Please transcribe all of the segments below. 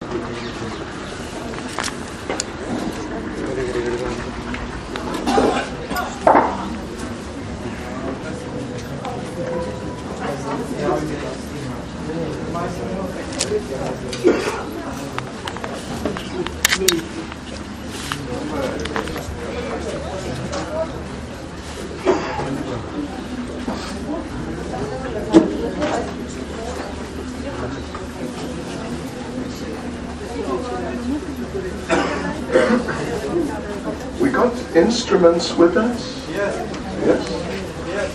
We got instruments with us? Yes. Yes? Yes.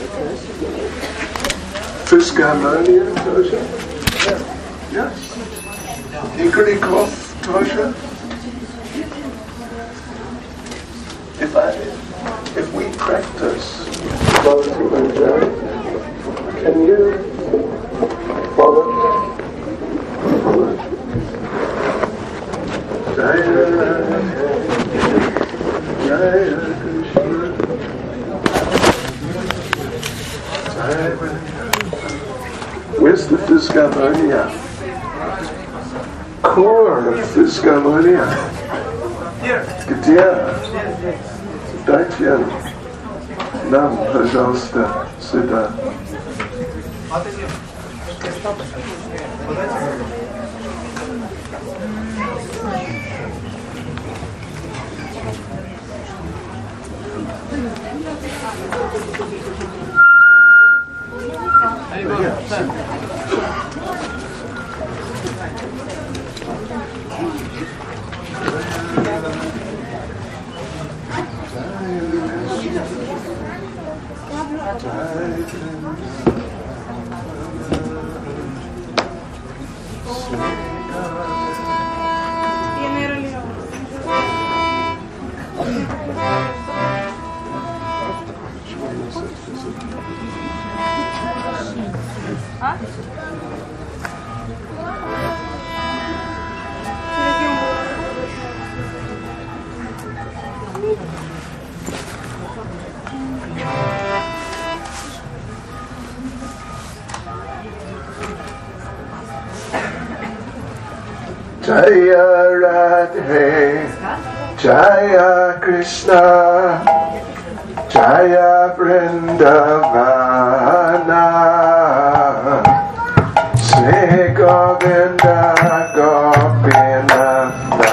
Fisharmonia, Tosha? Yes. Hickory cloth, Tosha? If we practice Lottie and Jerry, can you follow? Jaya Krishna. Where's the Fisharmonia? Core of Fisharmonia. Here. Где? Дайте нам, пожалуйста, сюда. Jaya Radhe, Jaya Krishna, Jaya Vrindavana, Sri Govinda Gopinanda,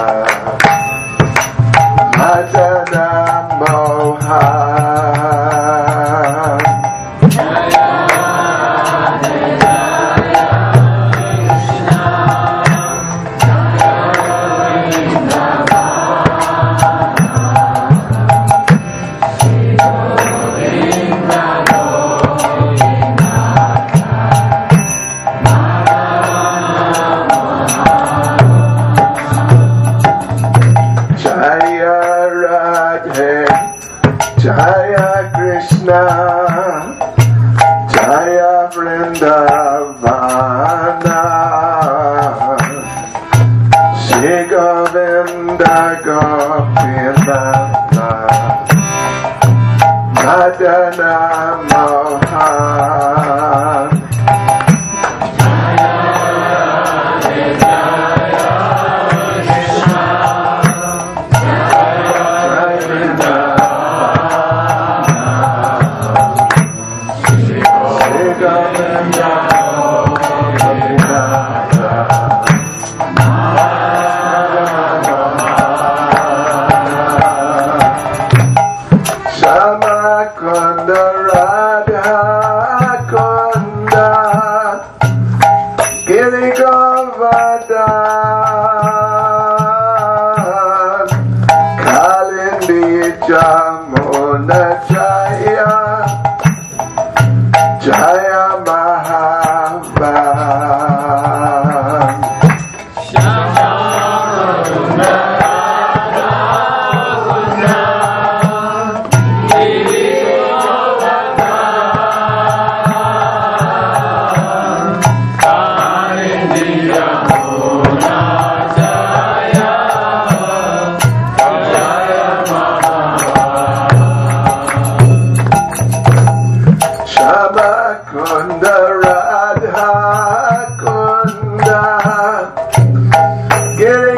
Madana Mohan. Jaya Krishna, Jaya Vrindavana, Shri Govinda Gopinanda, Madana Mohan. Giri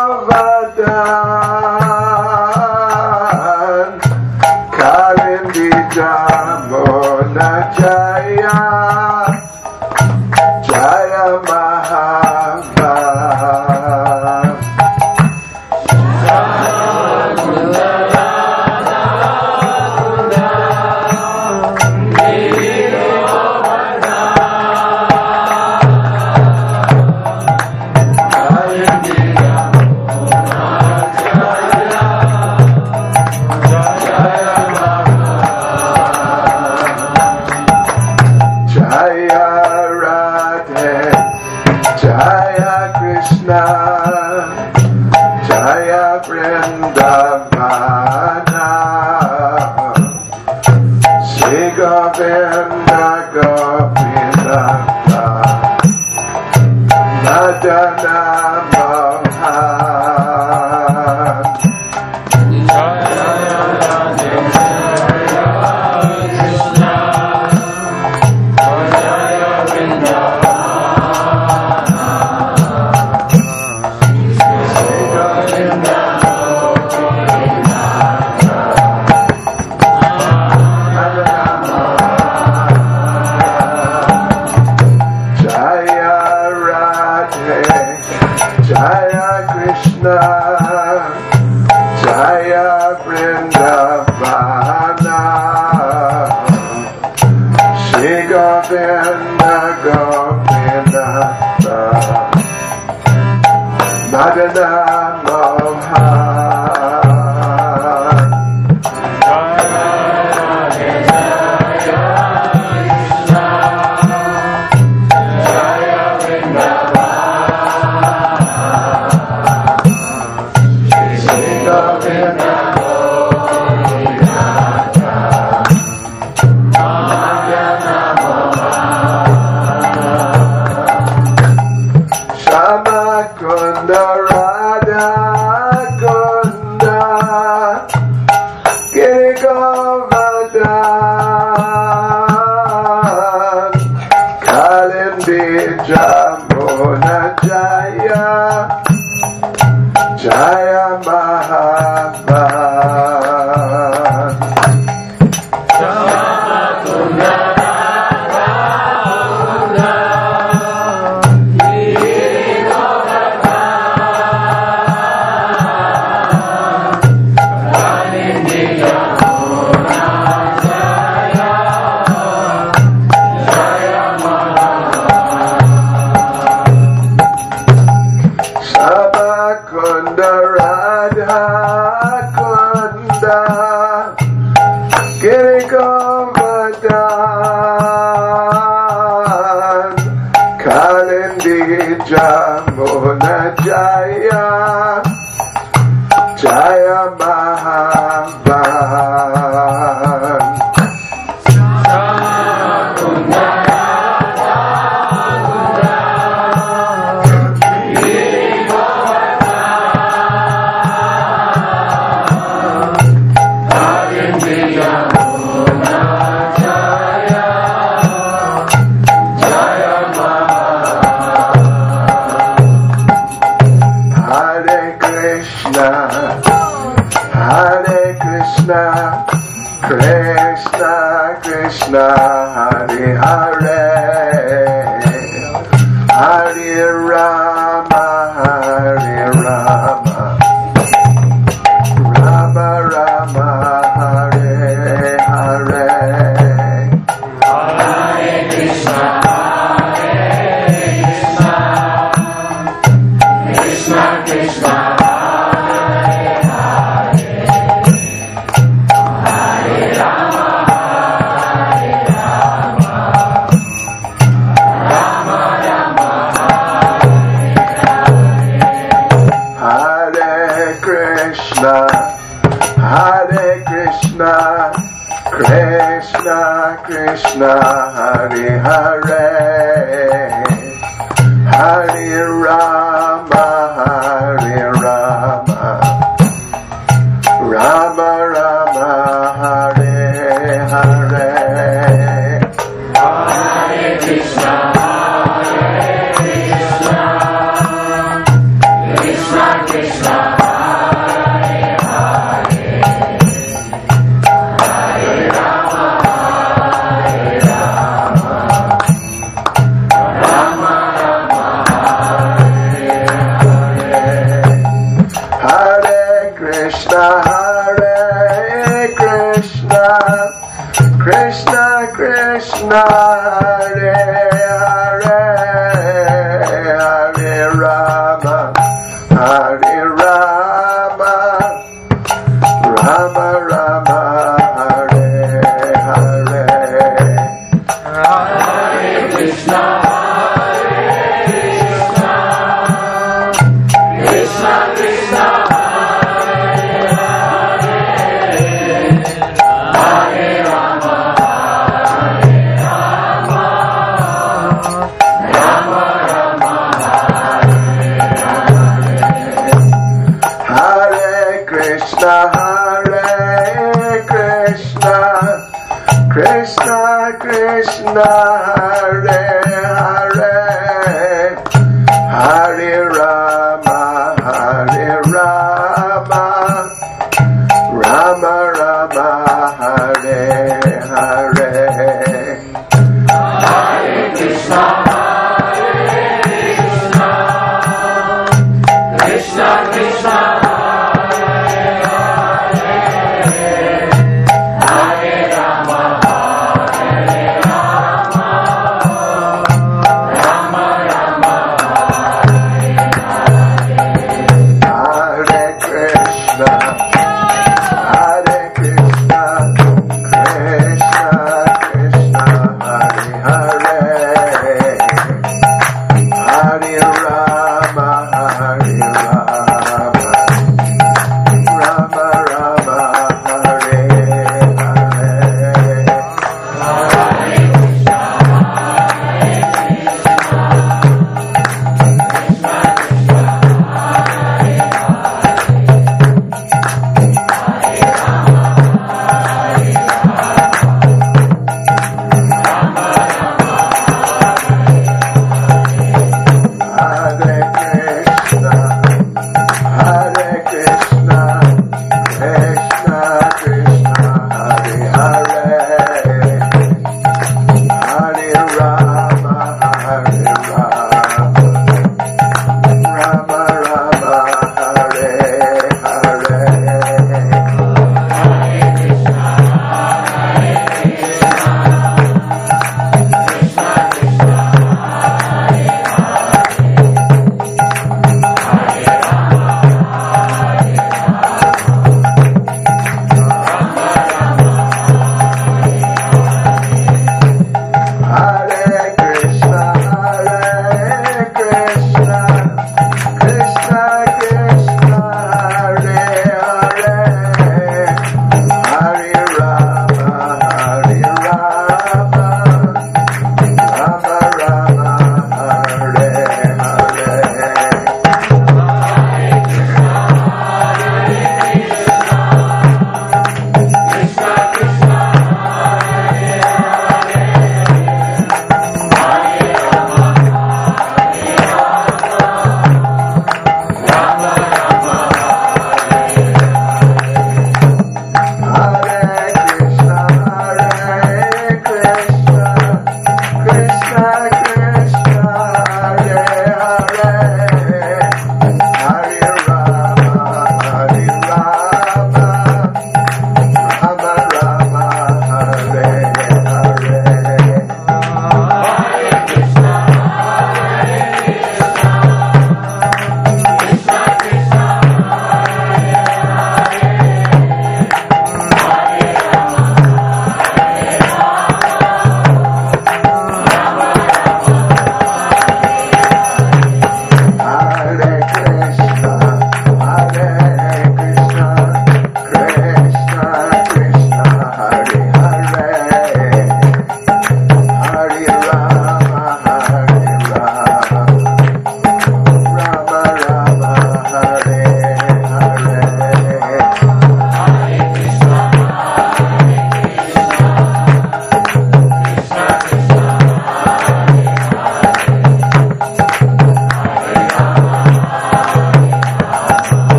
Govardhan Kalindi Jamuna Jaya Jaya Mahava Hare Rama,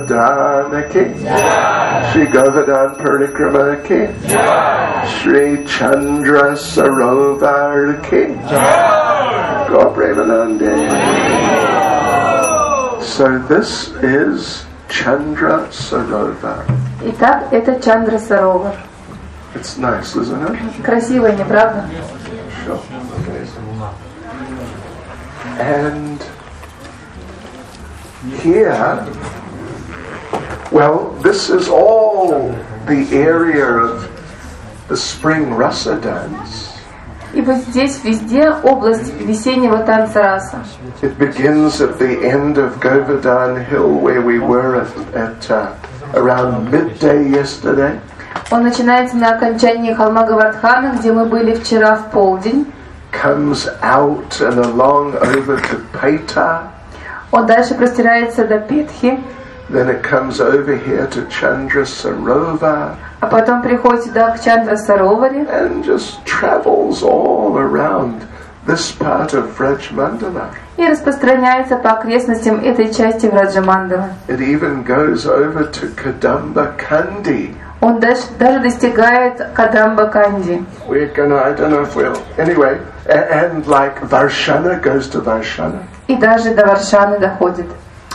Govardhana ki, Shri Govardhan Parikrama ki, Shri Chandra Sarovar ki, Gaur Premanande. So this is Chandra Sarovar. Итак, это Чандра Саровар. It's nice, isn't it? Красиво, не правда? Sure. And here, well, this is all the area of the spring rasa dance. И вот здесь везде область весеннего танца раса. It begins at the end of Govardhan Hill, where we were at around midday yesterday. Он начинается на окончании холма Говардхана, где мы были вчера в полдень. Comes out and along over to Paita. Он дальше простирается до Петхи. Then it comes over here to Chandra Sarovar. А потом приходит сюда к Чандра Сароваре. And just travels all around this part of Vrajmandala. И распространяется по окрестностям этой части Враджамандала. It even goes over to Kadamba Kandi. Он даже достигает Кадамба Канди. We're gonna, I don't know if we'll, anyway, and like Varshana goes to Varshana. И даже до Варшаны доходит.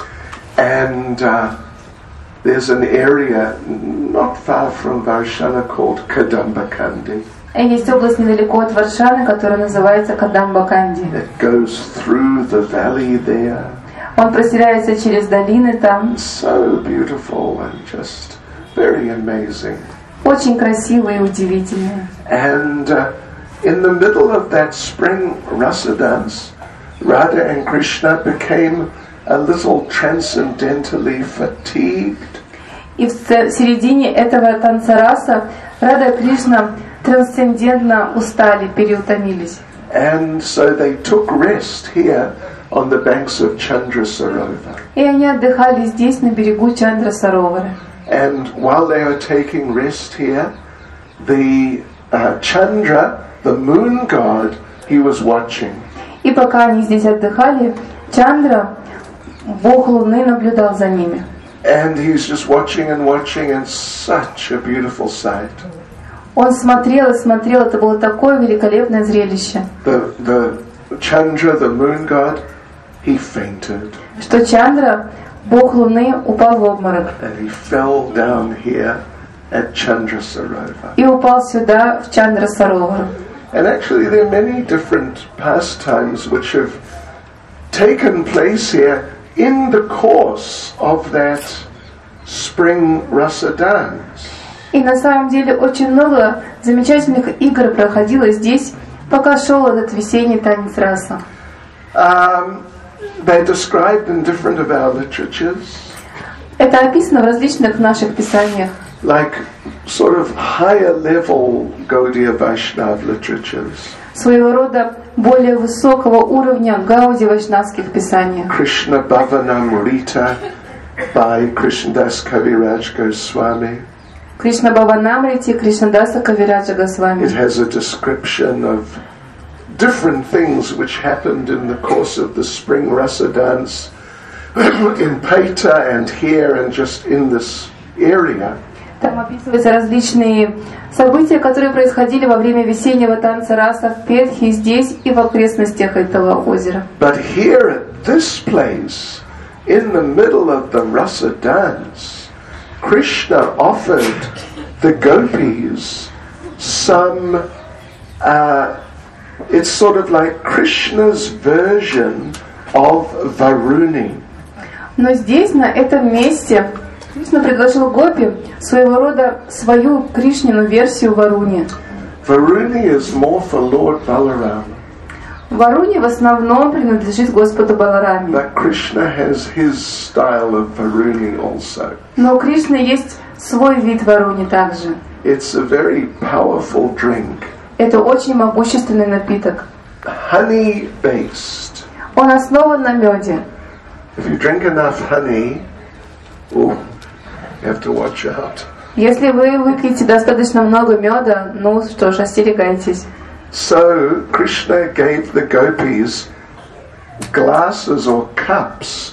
And there's an area not far from Varshana called Kadamba Kandi. И есть область недалеко от Варшаны, которая называется Кадамба Канди. It goes through the valley there. Он простирается через долины там. So beautiful and just very amazing. Очень красиво и удивительно. And in the middle of that spring rasa dance, Radha and Krishna became a little transcendentally fatigued. И в середине этого танца раса Рада и Кришна трансцендентно устали, переутомились. And so they took rest here on the banks of Chandra Sarovar. И они отдыхали здесь, на берегу Чандра Саровара. And while they were taking rest here, the Chandra, the moon god, he was watching. И пока они здесь отдыхали, Чандра, бог Луны, наблюдал за ними. And he's just watching, and such a beautiful sight. Он смотрел и смотрел, это было такое великолепное зрелище. The Chandra, the moon god, he fainted. Что Чандра, бог Луны, упал в обморок. And he fell down here at Chandra Sarovar. И упал сюда, в Чандра Саровар. And actually there are many different pastimes which have taken place here in the course of that spring rasa dance. И на самом деле очень много замечательных игр проходило здесь, пока шел этот весенний танец раса. They're described in different of our literatures. Это описано в различных наших писаниях. Like sort of higher level Gaudiya Vaishnava literatures. Своего рода более высокого уровня Гауди вайшнавских писаниях. Krishna Bhavanamrita by Krishnadas Kaviraj Goswami. Кришна Бхаванамрити, Кришнадаса Кавираджа Госвами. It has a description of different things which happened in the course of the spring rasa dance in Paita and here and just in this area. Там описываются различные события, которые происходили во время весеннего танца раса в Петхе, здесь и в окрестностях этого озера. But here at this place, in the middle of the rasa dance, Krishna offered the gopis some, it's sort of like Krishna's version of Varuni. Но здесь, на этом месте, Кришна предложил гопи своего рода свою Кришнину версию Варуни. Varuni is more for Lord Balaram. Варуни в основном принадлежит Господу Балараме. But Krishna has his style of Varuni also. Но у Кришны есть свой вид Варуни также. It's a very powerful drink. Это очень могущественный напиток. Honey based. Он основан на меде. If you drink enough honey, you have to watch out. Если вы выпьете достаточно много меда, ну что ж, остерегайтесь. So Krishna gave the gopis glasses or cups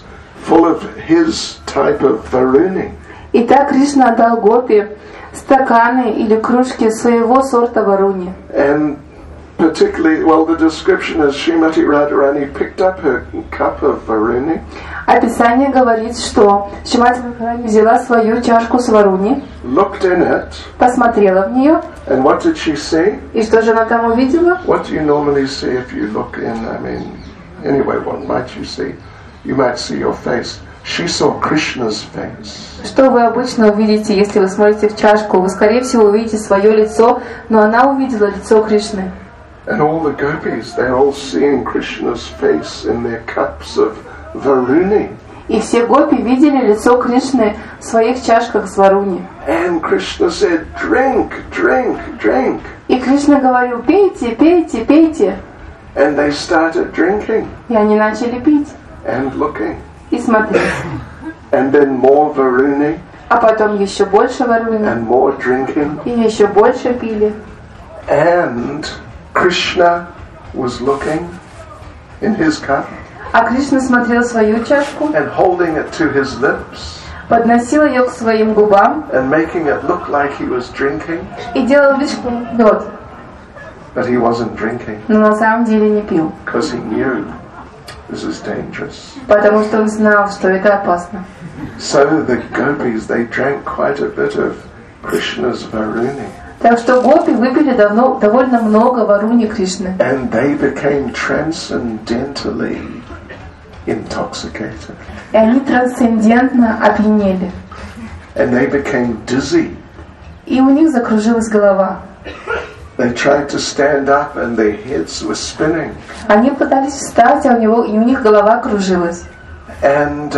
full of his type of varuni. Итак, Кришна дал гопи стаканы или кружки своего сорта варуни. And particularly, well, the description is Srimati Radharani picked up her cup of varuni. Описание говорит, что Шримати Радхарани взяла свою чашку с варуни, Looked in it, посмотрела в нее, and what did she see? и что же она там увидела? What do you normally see if you look in? I mean, anyway, what might you see? You might see your face. She saw Krishna's face. Что вы обычно увидите, если вы смотрите в чашку? Вы, скорее всего, увидите свое лицо, но она увидела лицо Кришны. And all the gopis, they're all seeing Krishna's face in their cups of varuni. И все гопи видели лицо Кришны в своих чашках с варуни. And Krishna said, drink, drink, drink. И Кришна говорил: пейте, пейте, пейте. And they started drinking И они начали пить and looking. и смотреть. And then more varuni А потом еще больше варуни, and more drinking. и еще больше пили. And Krishna was looking in his cup А Кришна смотрел свою чашку, and holding it to his lips подносил ее к своим губам and making it look like he was drinking, и делал вид, что он пьет, but he wasn't drinking но на самом деле не пил, because he knew this is dangerous. потому что он знал, что это опасно. So the gopis, they drank quite a bit of Krishna's varuni Так что гопи выпили довольно много варуни Кришны, and they became transcendentally intoxicated. и они трансцендентно опьянели, And they became dizzy. и у них закружилась голова. They tried to stand up and their heads were spinning. Они пытались встать, а у них голова кружилась. And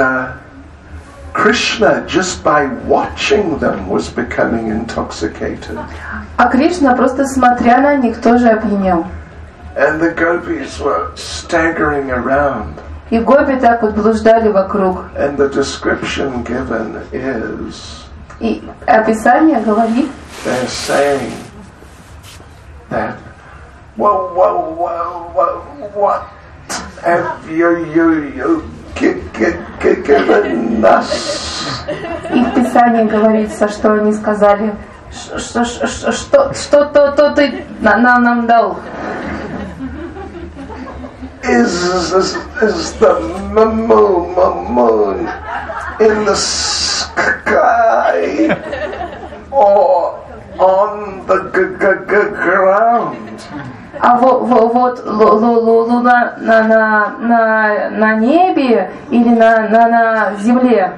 Krishna, just by watching them, was becoming intoxicated. А Кришна, просто смотря на них, тоже опьянел. And the gopis were staggering around. И гопи так вот блуждали вокруг. And the description given is, И описание говорит, they're saying that, whoa, what have you given us? и в Писании говорится, что они сказали, что ты нам дал. Is the moon in the sky or on the ground? А вот луна на небе или на земле?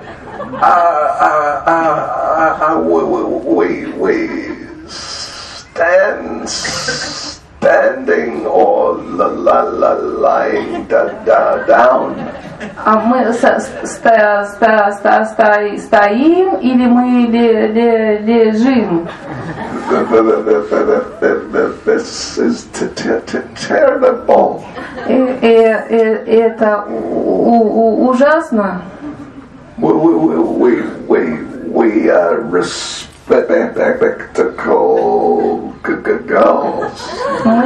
We standing or lying down. А мы стоим или мы лежим? This is terrible. Это ужасно. We are respectable girls. Мы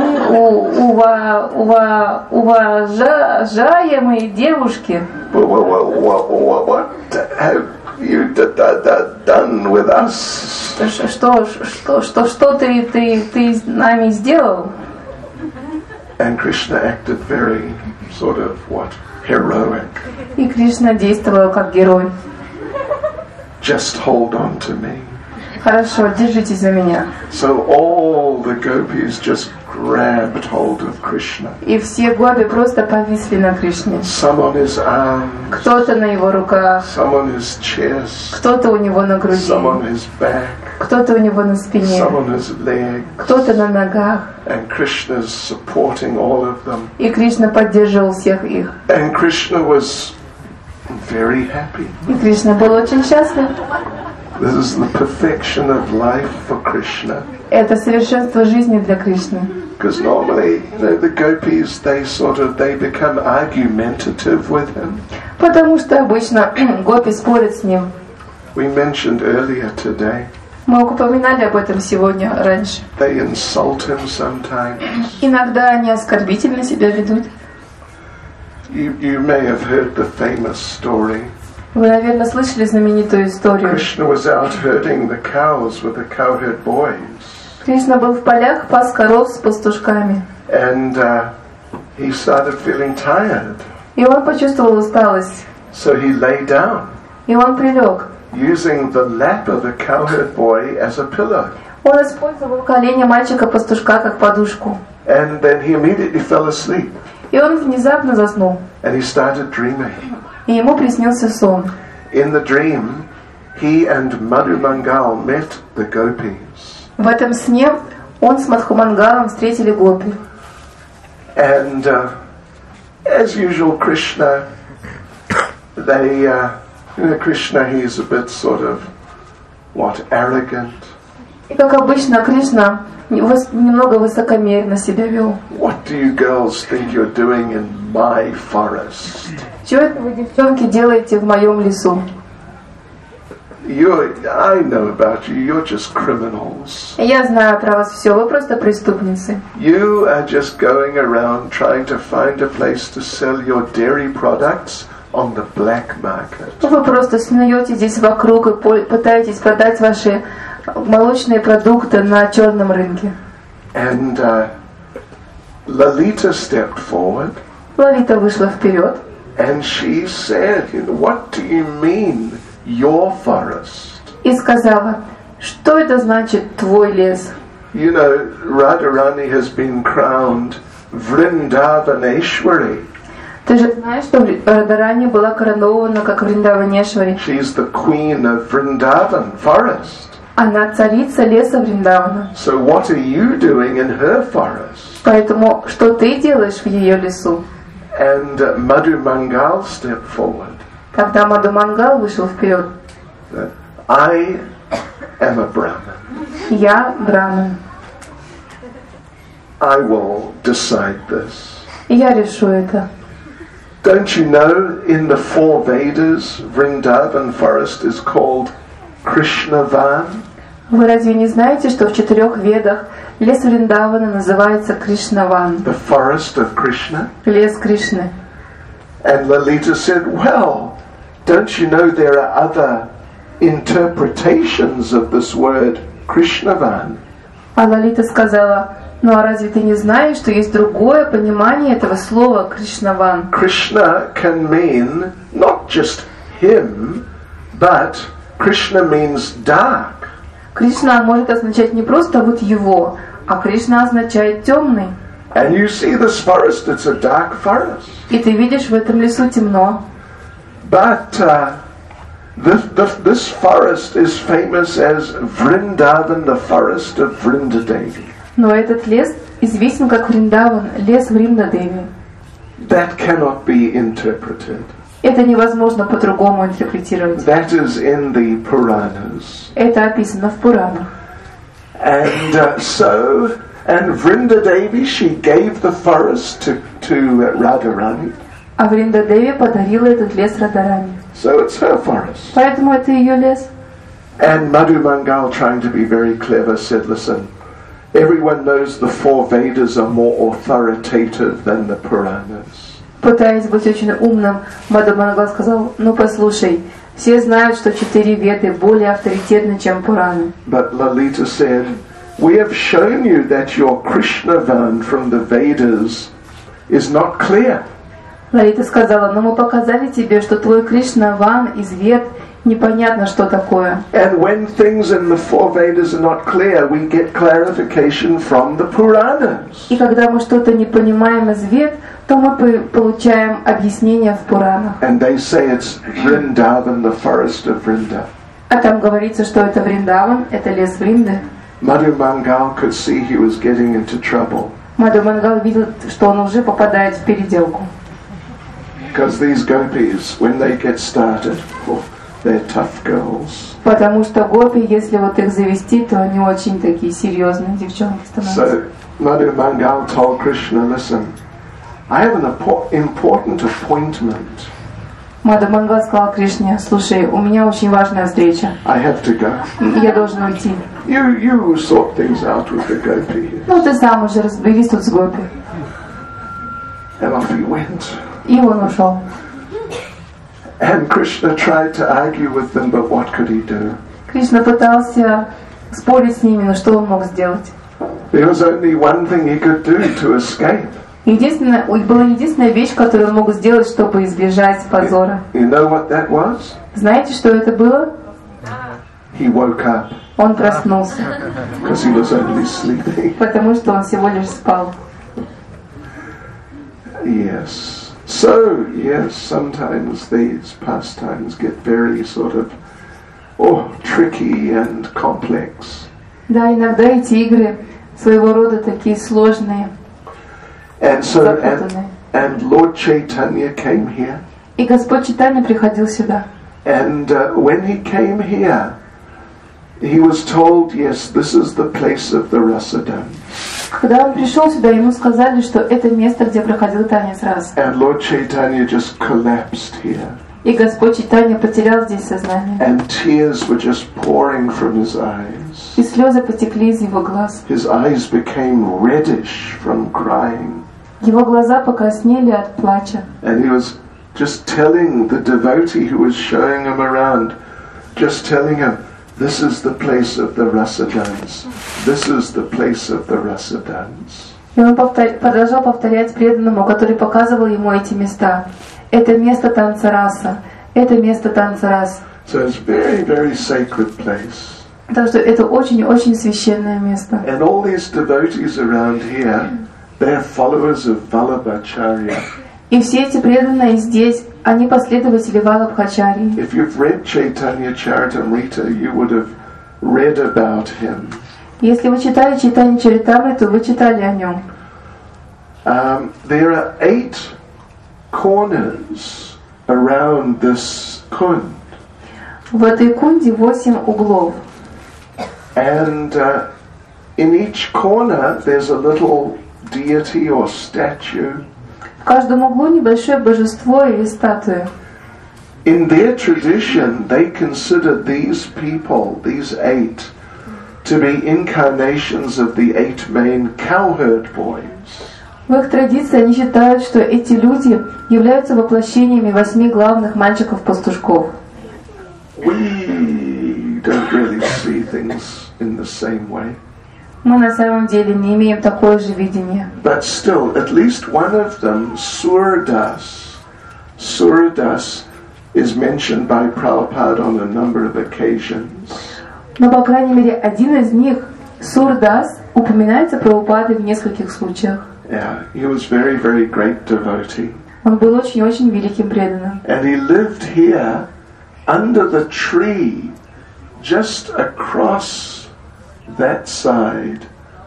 уважаемые девушки. What have you done with us? Что ты с нами сделал? And Krishna acted very sort of heroic. И Кришна действовал как герой. Just hold on to me. Хорошо, держитесь за меня. So all the gopis just grabbed hold of Krishna. И все гопи просто повисли на Кришне. Some on his arms, Кто-то на его руках, some on his chest, кто-то у него на груди, some on his back, кто-то у него на спине, some on his leg. кто-то на ногах. And Krishna's supporting all of them. И Кришна поддерживал всех их. And Krishna was very happy. И Кришна был очень счастлив. This is the perfection of life for Krishna. Это совершенство жизни для Кришны. Because normally, the gopis, they become argumentative with him. Потому что обычно гопи спорят с ним. We mentioned earlier today, Мы упоминали об этом сегодня раньше. they insult him sometimes. Иногда они оскорбительно себя ведут. You may have heard the famous story. Вы, наверное, слышали знаменитую историю. Krishna was out herding the cows with the cowherd boys. Кришна был в полях, пас коров с пастушками. And he started feeling tired. И он почувствовал усталость. So he lay down, И он прилег. using the lap of the cowherd boy as a pillow. Он использовал колени мальчика-пастушка как подушку. And then he immediately fell asleep. И он внезапно заснул. And he started dreaming. И ему приснился сон. In the dream, he and Madhu Mangal met the gopis. В этом сне он с Мадхумангалом встретили гопи. And as usual, Krishna, Krishna, he's a bit sort of, arrogant. И как обычно, Кришна немного высокомерно себя вел. What do you girls think you're doing in my forest? Чего это вы, девчонки, делаете в моем лесу? I know about you. You're just criminals. Я знаю про вас все, вы просто преступницы. You are just going around trying to find a place to sell your dairy products on the black market. Вы просто снуете здесь вокруг и пытаетесь продать ваши молочные продукты на черном рынке. And Lalita stepped forward. Лалита вышла вперед. And she said, what do you mean, your forest? И сказала, что это значит твой лес? You know, Radharani has been crowned Vrindavaneshwari. Ты же знаешь, что Радharani была коронована как Вриндаванешвари. She's the queen of Vrindavan forest. Она царица леса Вриндавана. So what are you doing in her forest? Поэтому что ты делаешь в ее лесу? And Madhu Mangal stepped forward. Когда Мадхумангал вышел вперед. I am a Brahmin. Я браман. I will decide this. Я решу это. Don't you know in the 4 Vedas, Vrindavan forest is called Krishnavan? Вы разве не знаете, что в 4 ведах лес Вриндавана называется Кришнаван? The forest of Krishna? Лес Кришны. And Lalita said, well, don't you know there are other interpretations of this word Krishnavan? А Лалита сказала, ну а разве ты не знаешь, что есть другое понимание этого слова Кришнаван? Krishna can mean not just him, but Krishna means dark. Кришна может означать не просто вот его, а Кришна означает темный. And you see this forest, it's a dark forest. И ты видишь в этом лесу темно. But this forest is famous as Vrindavan, the forest of Vrindadevi. Но этот лес известен как Вриндаван, лес Вриндадеви. That cannot be interpreted. Это невозможно по-другому интерпретировать. That is in the Puranas. Это описано в Пуранах. And and Vrindadevi, she gave the forest to Radharani. А Вриндадеви подарила этот лес Радharani. So it's her forest. Поэтому это ее лес. And Madhu Mangal, trying to be very clever, said, listen, everyone knows the 4 Vedas are more authoritative than the Puranas. Пытаясь быть очень умным, Мадхумангал сказал, ну послушай, все знают, что 4 веды более авторитетны, чем Пураны. But Lalita said, we have shown you that your Krishnavan from the Vedas is not clear. Лалита сказала, но мы показали тебе, что твой Кришнаван из вед непонятно, что такое. And when things in the 4 Vedas are not clear, we get clarification from the Puranas. И когда мы что-то не понимаем из вед, то мы получаем объяснение в Пуранах. And they say it's Vrindavan, the forest of Vrinda. А там говорится, что это Вриндаван, это лес Вринды. Madhu Mangal could see he was getting into trouble. Мадхумангал видел, что он уже попадает в переделку. Because these gopis, when they get started, they're tough girls. Потому что гопи, если вот их завести, то они очень такие серьезные девчонки становятся. So Madhu Mangal told Krishna, listen, I have an important appointment. Мадхумангал сказал Кришне, слушай, у меня очень важная встреча. I have to go. Я должен уйти. You sort things out with the gopis. Ну ты сам уже разберись тут с гопи. And off he went. И он ушел. And Krishna tried to argue with them, but what could he do? Кришна пытался спорить с ними, но что он мог сделать? There was only one thing he could do to escape. Была единственная вещь, которую он мог сделать, чтобы избежать позора. You know what that was? Знаете, что это было? He woke up. Он проснулся. Because he was only sleeping. Потому что он всего лишь спал. Yes. So, yes, sometimes these pastimes get very sort of, tricky and complex. Да, иногда эти игры своего рода такие сложные. And so, and Lord Chaitanya came here. И Господь Чайтанья приходил сюда. And when he came here, he was told, yes, this is the place of the Rasadans. Когда он пришел сюда, ему сказали, что это место, где проходил танец рас. And Lord Chaitanya just collapsed here. И Господь Чайтанья потерял здесь сознание. And tears were just pouring from his eyes. И слезы потекли из его глаз. His eyes became reddish from crying. Его глаза покраснели от плача. And he was just telling the devotee who was showing him around, just telling him, this is the place of the Rasadans. This is the place of the Rasadans. И он продолжал повторять преданному, который показывал ему эти места. Это место танца раса. Это место танца рас. So it's very, very sacred place. Так что это очень-очень священное место. And all these devotees around here, they're followers of Vallabhacharya. И все эти преданные здесь, они последователи Валабхачарьи. If you've read Chaitanya Charitamrita, you would have read about him. Если вы читали Чайтанья Чаритамриту, вы читали о нем. There are 8 corners around this kund. В этой кунде 8 углов. And in each corner there's a little deity or statue. В каждом углу небольшое божество или статуя. In their tradition, they consider these people, these 8, to be incarnations of the 8 main cowherd boys. В их традиции они считают, что эти люди являются воплощениями 8 главных мальчиков-пастушков. We don't really see things in the same way. Мы на самом деле не имеем такое же видение. But still, at least one of them, Surdas is mentioned by Prabhupada on a number of occasions. Но, по крайней мере, один из них, Сурдас, упоминается Прабхупадой в нескольких случаях. Yeah, he was very, very great devotee. Он был очень-очень великим преданным. And he lived here under the tree, just across that side.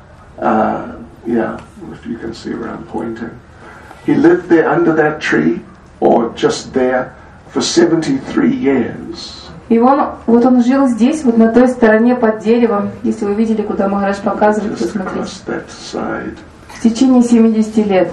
If you can see where I'm pointing. He lived there under that tree, or just there, for 73 years. И он жил здесь, вот на той стороне под деревом, если вы видели, куда Махарадж показывает, посмотрите. В течение 70 лет.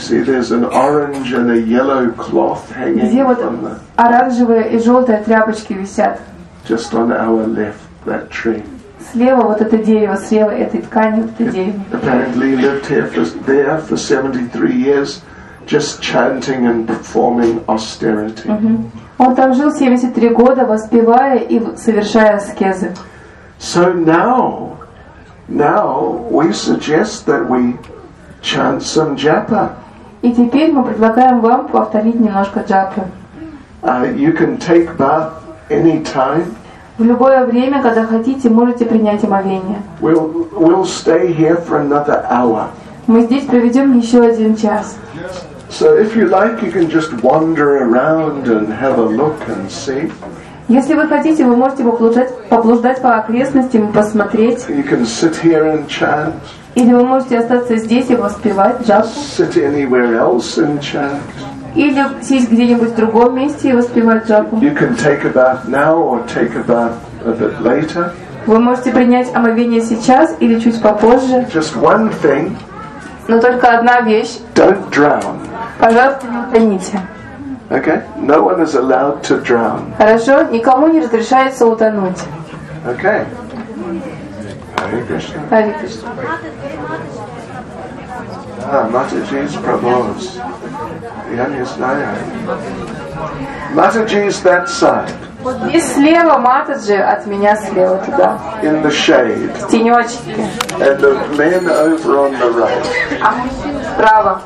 Где вот оранжевые и желтые тряпочки висят. Just on our left, that tree. Слева вот это дерево, слева этой ткани, вот это дерево. Apparently lived there for 73 years, just chanting and performing austerity. Он там жил 73 года, воспевая и совершая аскезы. So now we suggest that we chant some japa. И теперь мы предлагаем вам повторить немножко джапу. You can take bath any time. В любое время, когда хотите, можете принять омовение. We'll stay here for another hour. Мы здесь проведем еще 1 час. So if you like, you can just wander around and have a look and see. Если вы хотите, вы можете поблуждать по окрестностям и посмотреть. You can sit here and chant. Или вы можете остаться здесь и воспевать джапу. Sit anywhere else and chant. Или сесть где-нибудь в другом месте и воспевать джапу. You can take a bath now or take a bath a bit later. Вы можете принять омовение сейчас или чуть попозже. Just one thing. Но только одна вещь. Don't drown. Пожалуйста, не утоните. Okay? No one is allowed to drown. Хорошо? Никому не разрешается утонуть. Okay. Hare Krishna. Hare Krishna. Mataji's Prabhu's. Я не знаю. Mataji's that side. Вот здесь слева Матаджи, от меня слева туда. In the shade. В тенечке. And the men over on the right. А мужчины справа.